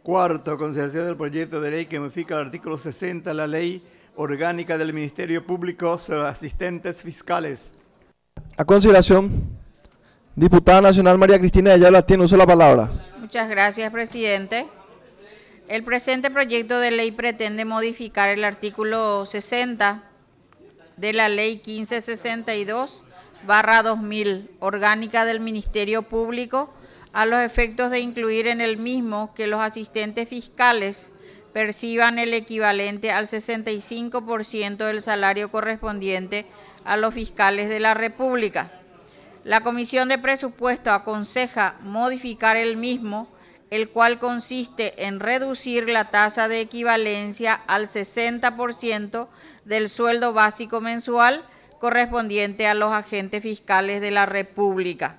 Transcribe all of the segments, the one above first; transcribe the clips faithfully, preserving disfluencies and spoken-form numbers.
Cuarto, consideración del proyecto de ley que modifica el artículo sesenta de la Ley Orgánica del Ministerio Público sobre asistentes fiscales. A consideración, diputada nacional María Cristina Ayala tiene uso de la palabra. Muchas gracias, presidente. El presente proyecto de ley pretende modificar el artículo sesenta de la Ley quince sesenta y dos barra dos mil, Orgánica del Ministerio Público, a los efectos de incluir en el mismo que los asistentes fiscales perciban el equivalente al sesenta y cinco por ciento del salario correspondiente a los fiscales de la República. La Comisión de Presupuesto aconseja modificar el mismo, el cual consiste en reducir la tasa de equivalencia al sesenta por ciento del sueldo básico mensual correspondiente a los agentes fiscales de la República.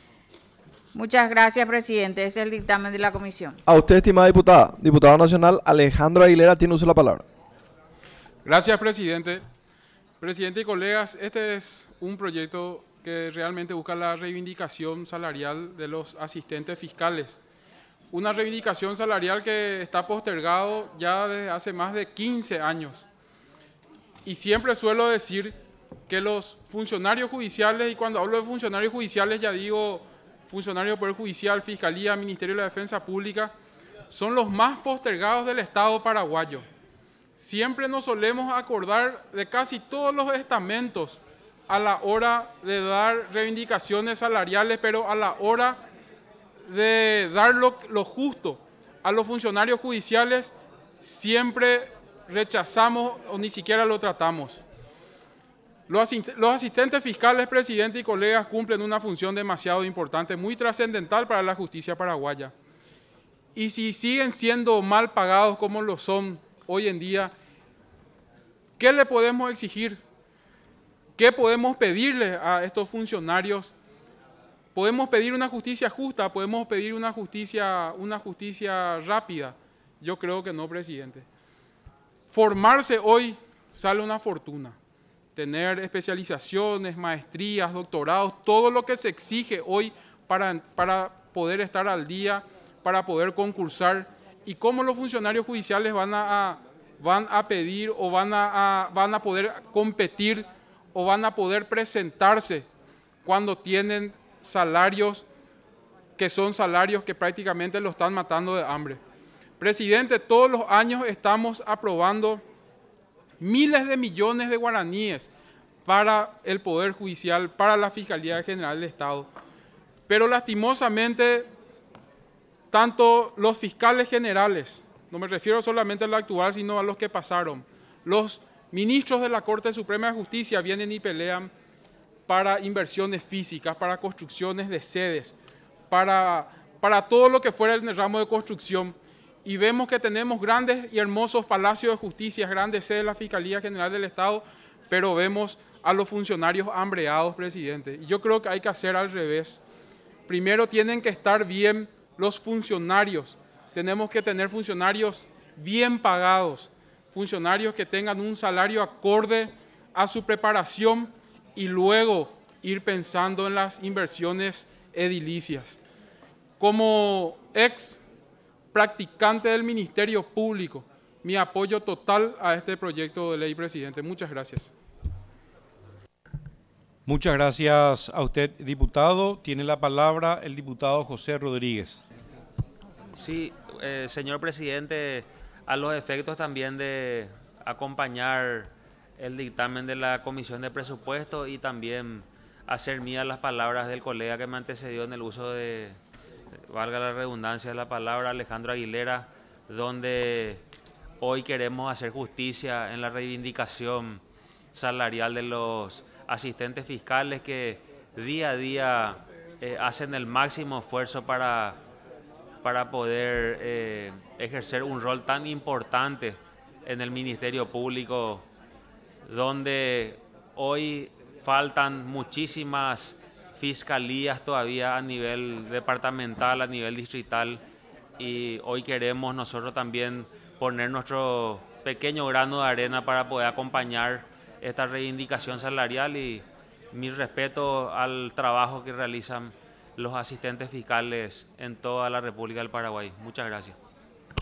Muchas gracias, presidente. Ese es el dictamen de la comisión. A usted, estimada diputada. Diputado nacional Alejandro Aguilera tiene uso de la palabra. Gracias, presidente. Presidente y colegas, este es un proyecto que realmente busca la reivindicación salarial de los asistentes fiscales. Una reivindicación salarial que está postergado ya desde hace más de quince años. Y siempre suelo decir que los funcionarios judiciales, y cuando hablo de funcionarios judiciales ya digo funcionarios del Poder Judicial, Fiscalía, Ministerio de la Defensa Pública, son los más postergados del Estado paraguayo. Siempre nos solemos acordar de casi todos los estamentos a la hora de dar reivindicaciones salariales, pero a la hora de dar lo, lo justo a los funcionarios judiciales, siempre rechazamos o ni siquiera lo tratamos. Los, los asistentes fiscales, presidente y colegas, cumplen una función demasiado importante, muy trascendental para la justicia paraguaya. Y si siguen siendo mal pagados como lo son hoy en día, ¿qué le podemos exigir? ¿Qué podemos pedirle a estos funcionarios? Podemos pedir una justicia justa, podemos pedir una justicia, una justicia rápida. Yo creo que no, presidente. Formarse hoy sale una fortuna. Tener especializaciones, maestrías, doctorados, todo lo que se exige hoy para, para poder estar al día, para poder concursar. ¿Y cómo los funcionarios judiciales van a, a, van a pedir o van a, a, van a poder competir o van a poder presentarse cuando tienen salarios que son salarios que prácticamente lo están matando de hambre? Presidente, todos los años estamos aprobando miles de millones de guaraníes para el Poder Judicial, para la Fiscalía General del Estado. Pero lastimosamente, tanto los fiscales generales, no me refiero solamente al actual, sino a los que pasaron, los ministros de la Corte Suprema de Justicia vienen y pelean para inversiones físicas, para construcciones de sedes, para, para todo lo que fuera en el ramo de construcción. Y vemos que tenemos grandes y hermosos palacios de justicia, grandes sedes de la Fiscalía General del Estado, pero vemos a los funcionarios hambreados, presidente. Y yo creo que hay que hacer al revés. Primero tienen que estar bien los funcionarios. Tenemos que tener funcionarios bien pagados, funcionarios que tengan un salario acorde a su preparación y luego ir pensando en las inversiones edilicias. Como ex practicante del Ministerio Público, mi apoyo total a este proyecto de ley, presidente. Muchas gracias. Muchas gracias a usted, diputado. Tiene la palabra el diputado José Rodríguez. Sí, eh, señor presidente, a los efectos también de acompañar el dictamen de la Comisión de Presupuesto y también hacer mías las palabras del colega que me antecedió en el uso de, valga la redundancia de la palabra, Alejandro Aguilera, donde hoy queremos hacer justicia en la reivindicación salarial de los asistentes fiscales que día a día eh, hacen el máximo esfuerzo para, para poder eh, ejercer un rol tan importante en el Ministerio Público, donde hoy faltan muchísimas fiscalías todavía a nivel departamental, a nivel distrital, y hoy queremos nosotros también poner nuestro pequeño grano de arena para poder acompañar esta reivindicación salarial, y mi respeto al trabajo que realizan los asistentes fiscales en toda la República del Paraguay. Muchas gracias.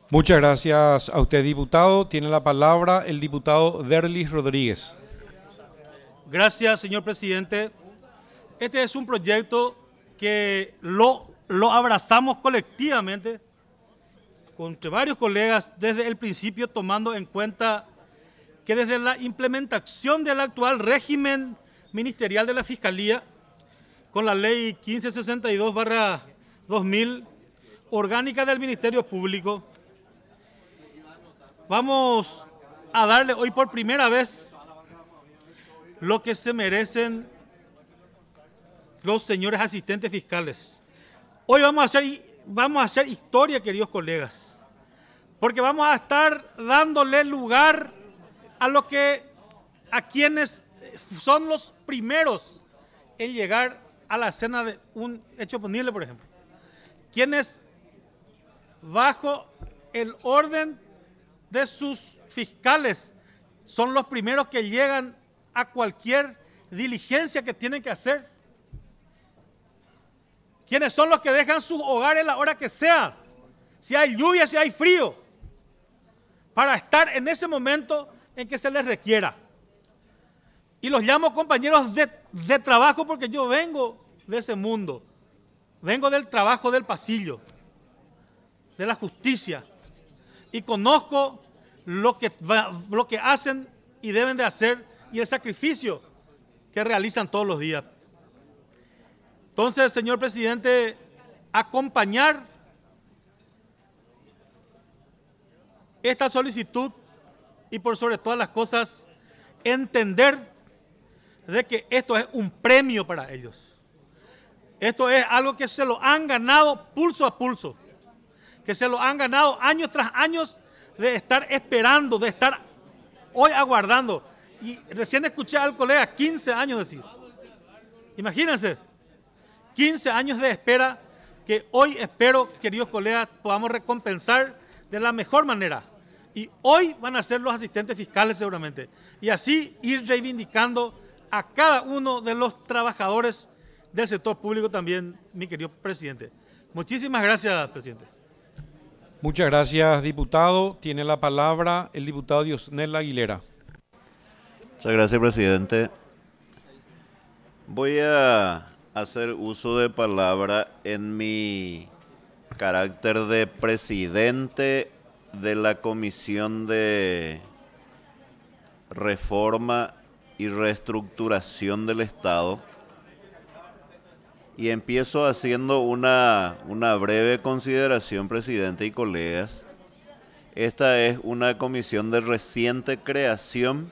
Muchas gracias a usted, diputado. Tiene la palabra el diputado Derlis Rodríguez. Gracias, señor presidente. Este es un proyecto que lo, lo abrazamos colectivamente con varios colegas desde el principio, tomando en cuenta que desde la implementación del actual régimen ministerial de la Fiscalía, con la ley quince sesenta y dos barra dos mil, orgánica del Ministerio Público, vamos a darle hoy por primera vez lo que se merecen los señores asistentes fiscales. Hoy vamos a hacer, vamos a hacer historia, queridos colegas, porque vamos a estar dándole lugar a lo que, a quienes son los primeros en llegar a la escena de un hecho punible, por ejemplo. Quienes, bajo el orden de sus fiscales, son los primeros que llegan a cualquier diligencia que tienen que hacer. Quienes son los que dejan sus hogares a la hora que sea, si hay lluvia, si hay frío, para estar en ese momento en que se les requiera. Y los llamo compañeros de, de trabajo porque yo vengo de ese mundo, vengo del trabajo del pasillo, de la justicia, y conozco lo que, lo que hacen y deben de hacer y el sacrificio que realizan todos los días. Entonces, señor presidente, acompañar esta solicitud y por sobre todas las cosas, entender de que esto es un premio para ellos. Esto es algo que se lo han ganado pulso a pulso, que se lo han ganado años tras años de estar esperando, de estar hoy aguardando. Y recién escuché al colega quince años decir. Imagínense, quince años de espera que hoy espero, queridos colegas, podamos recompensar de la mejor manera. Y hoy van a ser los asistentes fiscales seguramente. Y así ir reivindicando a cada uno de los trabajadores del sector público también, mi querido presidente. Muchísimas gracias, presidente. Muchas gracias, diputado. Tiene la palabra el diputado Diosnel Aguilera. Muchas gracias, presidente. Voy a hacer uso de palabra en mi carácter de presidente de la Comisión de Reforma y Reestructuración del Estado. Y empiezo haciendo una, una breve consideración, presidente y colegas. Esta es una comisión de reciente creación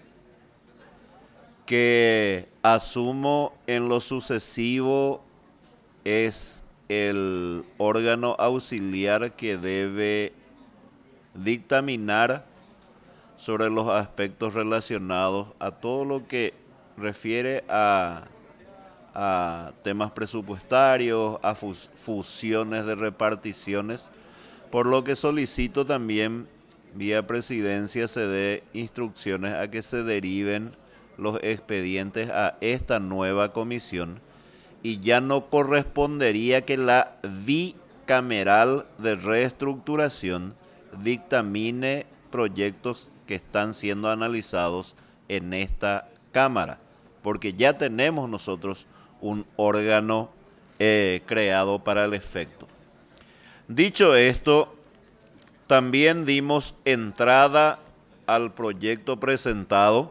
que asumo en lo sucesivo es el órgano auxiliar que debe dictaminar sobre los aspectos relacionados a todo lo que refiere a, a temas presupuestarios, a fus, fusiones de reparticiones, por lo que solicito también vía presidencia se dé instrucciones a que se deriven los expedientes a esta nueva comisión y ya no correspondería que la bicameral de reestructuración dictamine proyectos que están siendo analizados en esta Cámara, porque ya tenemos nosotros un órgano eh, creado para el efecto. Dicho esto, también dimos entrada al proyecto presentado.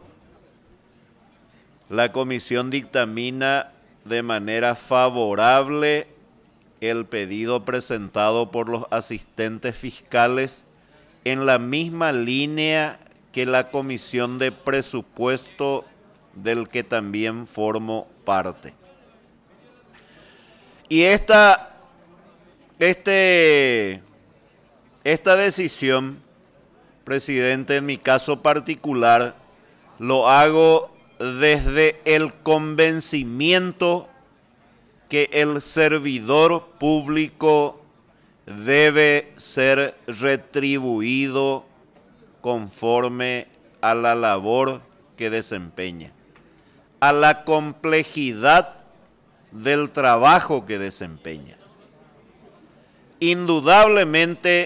La comisión dictamina de manera favorable el pedido presentado por los asistentes fiscales en la misma línea que la Comisión de Presupuesto del que también formo parte. Y esta, este, esta decisión, presidente, en mi caso particular, lo hago desde el convencimiento que el servidor público debe ser retribuido conforme a la labor que desempeña, a la complejidad del trabajo que desempeña. Indudablemente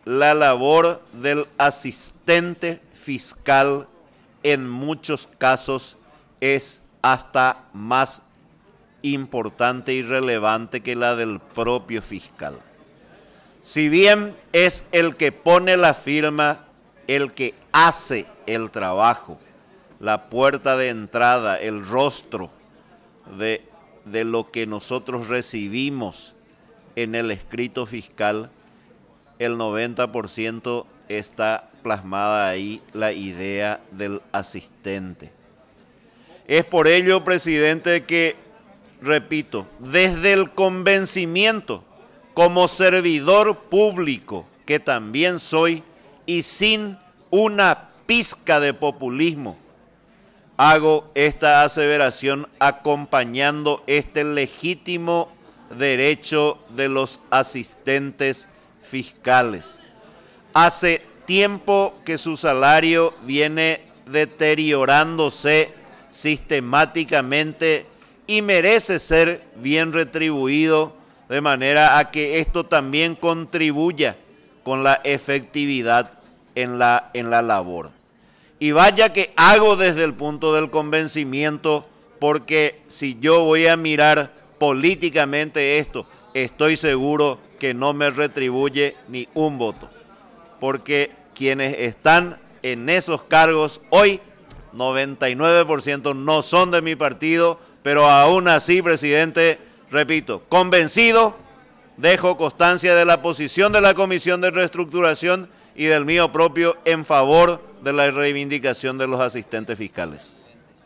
la labor del asistente fiscal en muchos casos es hasta más importante y relevante que la del propio fiscal. Si bien es el que pone la firma, el que hace el trabajo, la puerta de entrada, el rostro de, de lo que nosotros recibimos en el escrito fiscal, el noventa por ciento está plasmada ahí la idea del asistente. Es por ello, presidente, que, repito, desde el convencimiento, como servidor público que también soy, y sin una pizca de populismo, hago esta aseveración acompañando este legítimo derecho de los asistentes fiscales. Hace tiempo que su salario viene deteriorándose sistemáticamente y merece ser bien retribuido, de manera a que esto también contribuya con la efectividad en la, en la labor. Y vaya que hago desde el punto del convencimiento, porque si yo voy a mirar políticamente esto, estoy seguro que no me retribuye ni un voto, porque quienes están en esos cargos hoy, noventa y nueve por ciento no son de mi partido, pero aún así, presidente, repito, convencido, dejo constancia de la posición de la Comisión de Reestructuración y del mío propio en favor de la reivindicación de los asistentes fiscales.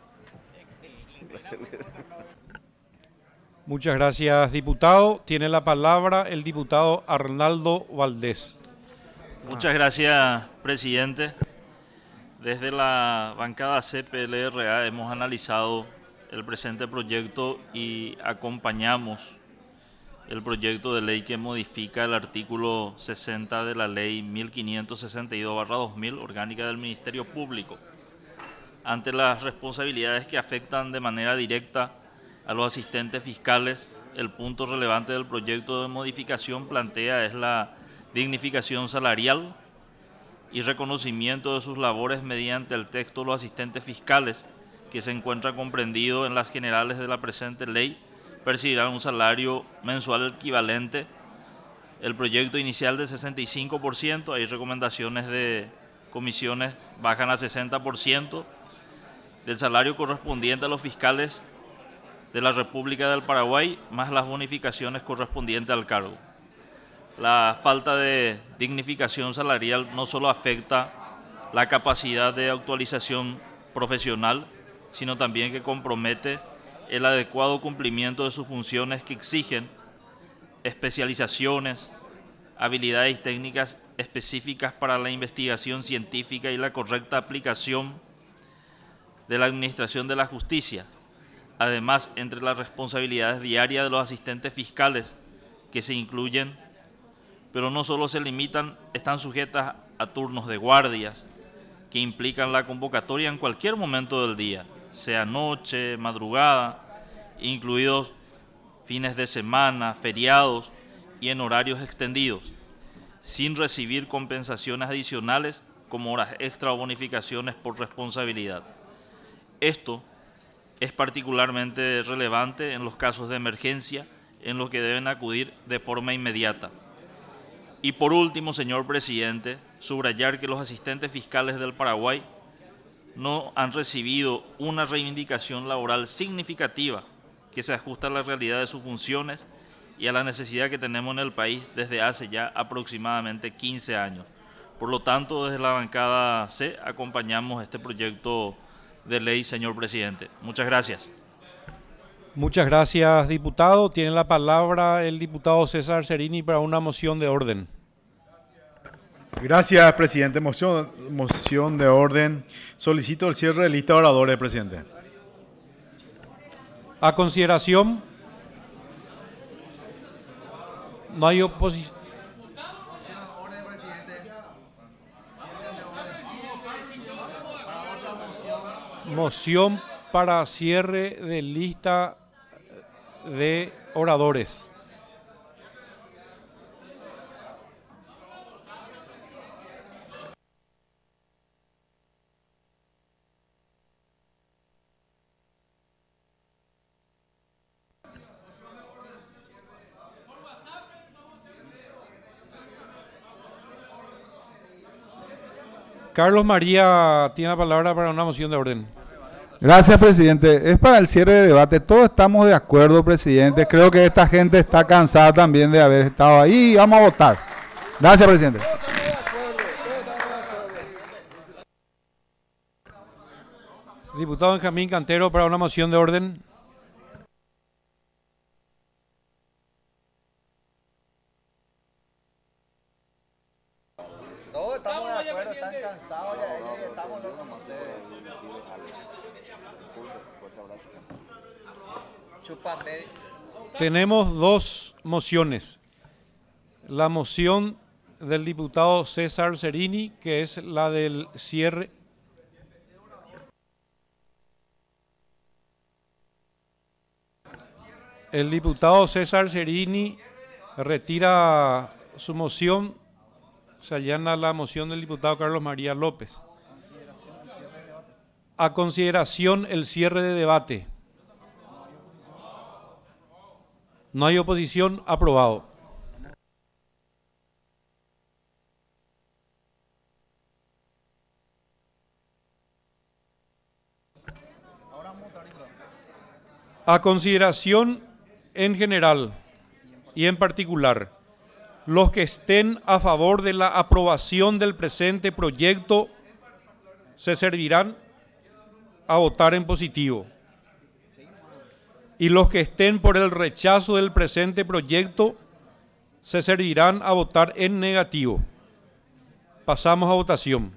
Muchas gracias, diputado. Tiene la palabra el diputado Arnaldo Valdés. Muchas gracias, presidente. Desde la bancada C P L R A hemos analizado el presente proyecto y acompañamos el proyecto de ley que modifica el artículo sesenta de la ley mil quinientos sesenta y dos barra dos mil, orgánica del Ministerio Público. Ante las responsabilidades que afectan de manera directa a los asistentes fiscales, el punto relevante del proyecto de modificación plantea es la dignificación salarial y reconocimiento de sus labores mediante el texto de los asistentes fiscales, que se encuentra comprendido en las generales de la presente ley, percibirán un salario mensual equivalente. El proyecto inicial de sesenta y cinco por ciento, hay recomendaciones de comisiones, bajan a sesenta por ciento del salario correspondiente a los fiscales de la República del Paraguay, más las bonificaciones correspondientes al cargo. La falta de dignificación salarial no solo afecta la capacidad de actualización profesional, sino también que compromete el adecuado cumplimiento de sus funciones que exigen especializaciones, habilidades técnicas específicas para la investigación científica y la correcta aplicación de la administración de la justicia. Además, entre las responsabilidades diarias de los asistentes fiscales que se incluyen, pero no solo se limitan, están sujetas a turnos de guardias que implican la convocatoria en cualquier momento del día, sea noche, madrugada, incluidos fines de semana, feriados y en horarios extendidos, sin recibir compensaciones adicionales como horas extra o bonificaciones por responsabilidad. Esto es particularmente relevante en los casos de emergencia en los que deben acudir de forma inmediata. Y por último, señor presidente, subrayar que los asistentes fiscales del Paraguay no han recibido una reivindicación laboral significativa que se ajusta a la realidad de sus funciones y a la necesidad que tenemos en el país desde hace ya aproximadamente quince años. Por lo tanto, desde la bancada C acompañamos este proyecto de ley, señor presidente. Muchas gracias. Muchas gracias, diputado. Tiene la palabra el diputado César Cerini para una moción de orden. Gracias, presidente. Moción, moción de orden. Solicito el cierre de lista de oradores, presidente. A consideración. No hay oposición. Moción para cierre de lista de oradores. Carlos María tiene la palabra para una moción de orden. Gracias, presidente. Es para el cierre de debate. Todos estamos de acuerdo, presidente. Creo que esta gente está cansada también de haber estado ahí. Vamos a votar. Gracias, presidente. Diputado Benjamín Cantero para una moción de orden. Todos estamos de acuerdo, están cansados ya ellos y estamos locos con ustedes. Chúpame. Tenemos dos mociones. La moción del diputado César Cerini, que es la del cierre. El diputado César Cerini retira su moción, se allana la moción del diputado Carlos María López. A consideración el cierre de debate. No hay oposición, aprobado. A consideración en general y en particular, los que estén a favor de la aprobación del presente proyecto se servirán a votar en positivo. Y los que estén por el rechazo del presente proyecto se servirán a votar en negativo. Pasamos a votación.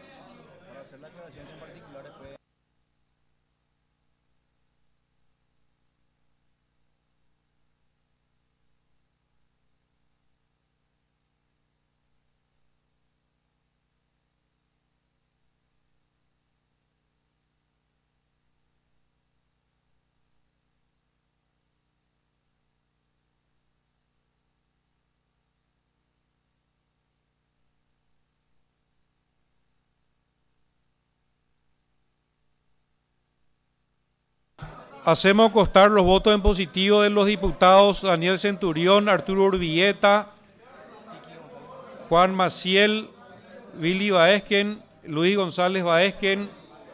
Hacemos constar los votos en positivo de los diputados Daniel Centurión, Arturo Urbieta, Juan Maciel, Willy Baesquen, Luis González Baesquen,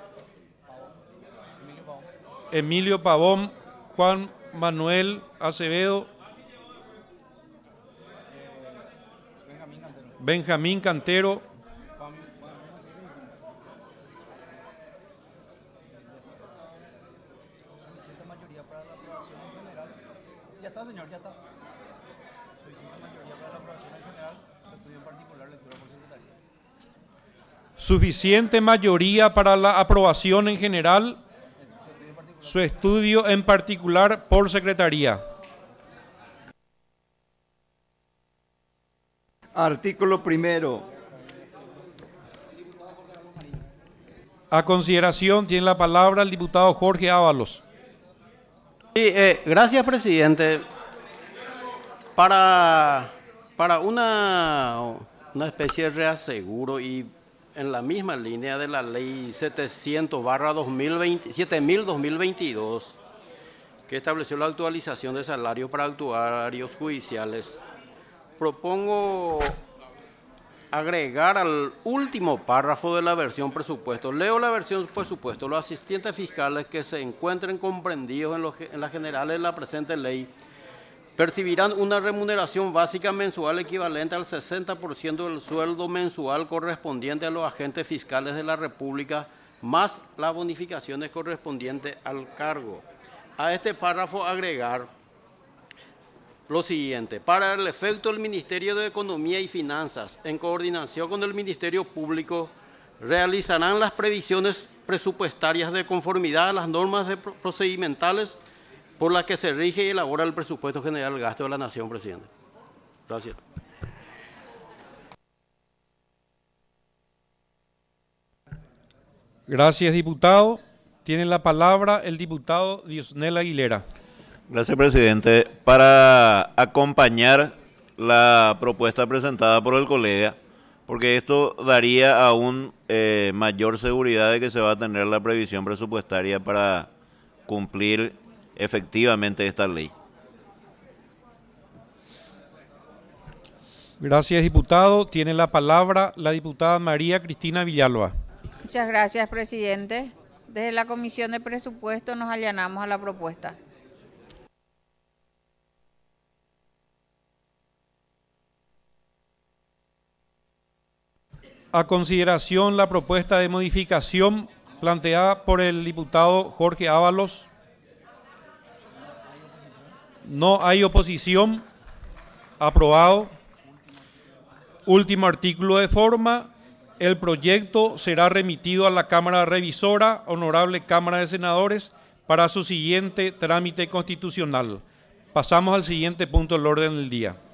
Emilio Pavón, Juan Manuel Acevedo, Benjamín Cantero, Ya está, señor, ya está. Suficiente mayoría para la aprobación en general. Su estudio en particular, lectura por secretaría. Suficiente mayoría para la aprobación en general. Su estudio en particular por secretaría. Artículo primero. A consideración tiene la palabra el diputado Jorge Ábalos. Sí, eh, gracias, presidente. Para, para una, una especie de reaseguro y en la misma línea de la ley setecientos barra dos mil veinte, siete mil dos mil veintidós, que estableció la actualización de salarios para actuarios judiciales, propongo agregar al último párrafo de la versión presupuesto. Leo la versión presupuesto. Los asistentes fiscales que se encuentren comprendidos en, los, en las generales de la presente ley percibirán una remuneración básica mensual equivalente al sesenta por ciento del sueldo mensual correspondiente a los agentes fiscales de la República, más las bonificaciones correspondientes al cargo. A este párrafo agregar lo siguiente: para el efecto, el Ministerio de Economía y Finanzas, en coordinación con el Ministerio Público, realizarán las previsiones presupuestarias de conformidad a las normas de procedimentales por las que se rige y elabora el presupuesto general del gasto de la Nación, presidente. Gracias. Gracias, diputado. Tiene la palabra el diputado Diosnel Aguilera. Gracias, presidente. Para acompañar la propuesta presentada por el colega, porque esto daría aún eh, mayor seguridad de que se va a tener la previsión presupuestaria para cumplir efectivamente esta ley. Gracias, diputado. Tiene la palabra la diputada María Cristina Villalba. Muchas gracias, presidente. Desde la Comisión de Presupuesto nos allanamos a la propuesta. A consideración la propuesta de modificación planteada por el diputado Jorge Ábalos. No hay oposición. Aprobado. Último artículo de forma. El proyecto será remitido a la Cámara Revisora, Honorable Cámara de Senadores, para su siguiente trámite constitucional. Pasamos al siguiente punto del orden del día.